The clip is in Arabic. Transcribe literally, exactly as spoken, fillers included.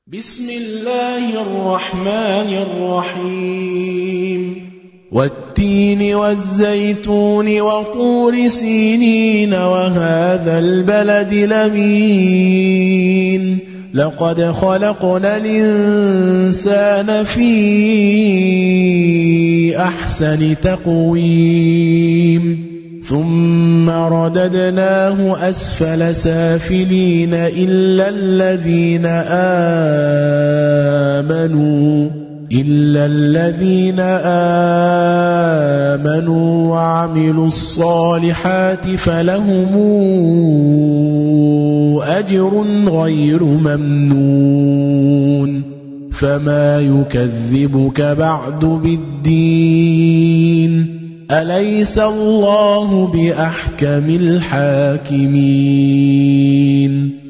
بسم الله الرحمن الرحيم والتين والزيتون وطور سينين وهذا البلد الأمين لقد خلقنا الإنسان في أحسن تقويم ثم رددناه أسفل سافلين إلا الذين آمنوا إلا الذين آمنوا وعملوا الصالحات فلهم أجر غير ممنون فما يكذبك بعد بالدين أليس الله بأحكم الحاكمين